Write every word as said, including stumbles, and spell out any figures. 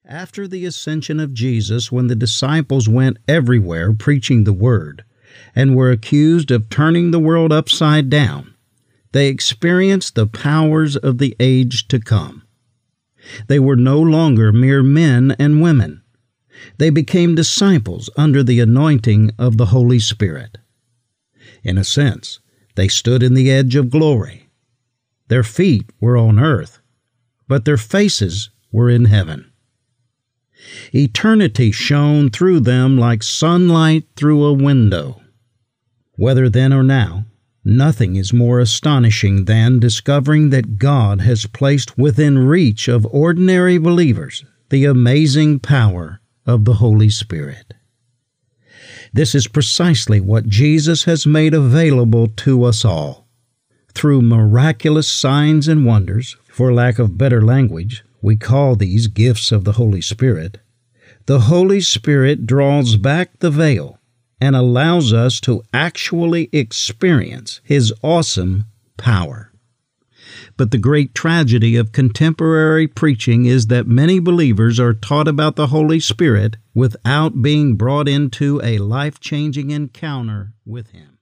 After the ascension of Jesus, when the disciples went everywhere preaching the word and were accused of turning the world upside down, they experienced the powers of the age to come. They were no longer mere men and women. They became disciples under the anointing of the Holy Spirit. In a sense, they stood in the edge of glory. Their feet were on earth, but their faces were in heaven. Eternity shone through them like sunlight through a window. Whether then or now, nothing is more astonishing than discovering that God has placed within reach of ordinary believers the amazing power of the Holy Spirit. This is precisely what Jesus has made available to us all. Through miraculous signs and wonders, for lack of better language, we call these gifts of the Holy Spirit. The Holy Spirit draws back the veil and allows us to actually experience His awesome power. But the great tragedy of contemporary preaching is that many believers are taught about the Holy Spirit without being brought into a life-changing encounter with Him.